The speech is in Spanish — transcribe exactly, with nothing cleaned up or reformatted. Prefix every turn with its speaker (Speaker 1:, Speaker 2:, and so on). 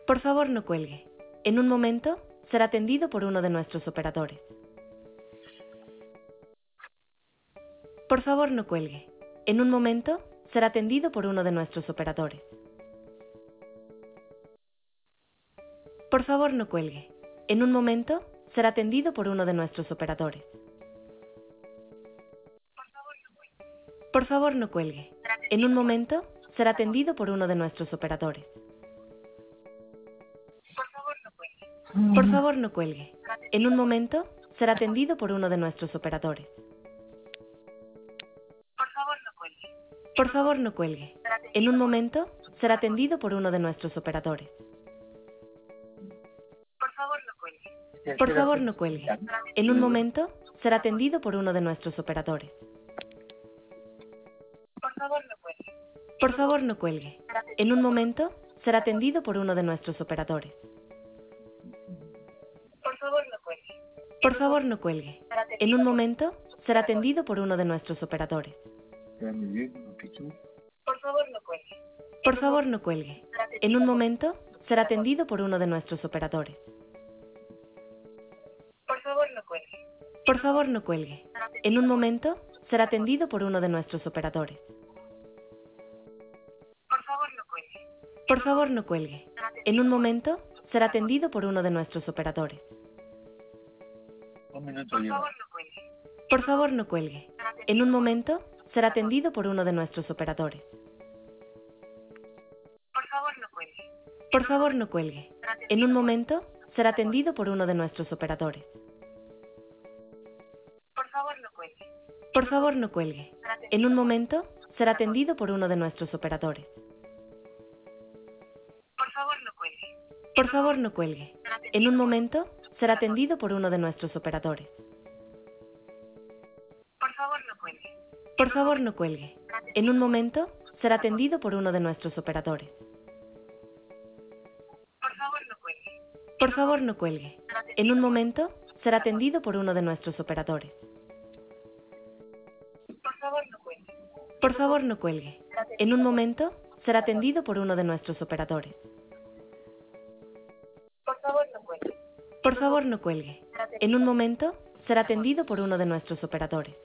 Speaker 1: Por favor, no cuelgue. En un momento, será atendido por uno de nuestros operadores. Por favor, no cuelgue. En un momento, será atendido por uno de nuestros operadores. Por favor, no cuelgue. En un momento, será atendido por uno de nuestros operadores. Por favor, no cuelgue. En un momento, será atendido por uno de nuestros operadores. Por favor, no cuelgue. En un momento, será atendido por uno de nuestros operadores. Por favor, no cuelgue. En un momento, será atendido por uno de nuestros operadores. Por favor, no cuelgue. En un momento, será atendido por uno de nuestros operadores. Por favor, no cuelgue. En un momento, será atendido por uno de nuestros operadores. Por favor, no cuelgue. En un momento, será atendido por uno de nuestros operadores. Por favor, no cuelgue. En un momento, será atendido por uno de nuestros operadores. Por favor, no cuelgue. En un momento, será atendido por uno de nuestros operadores. Por favor, no cuelgue. En un momento, será atendido por uno de nuestros operadores.
Speaker 2: Un minuto lleva.
Speaker 1: Por favor, no cuelgue. En un momento, será atendido por uno de nuestros operadores. Por favor, no cuelgue. En un momento, será atendido por uno de nuestros operadores. Por favor, no cuelgue. En un momento, será atendido por uno de nuestros operadores. Por favor, no cuelgue. En un momento, será atendido por uno de nuestros operadores. Por favor, no cuelgue. En un momento, será atendido por uno de nuestros operadores. Por favor, no cuelgue. En un momento, será atendido por uno de nuestros operadores. Por favor, no cuelgue. En un momento, será atendido por uno de nuestros operadores. Por favor, no cuelgue. En un momento, será atendido por uno de nuestros operadores.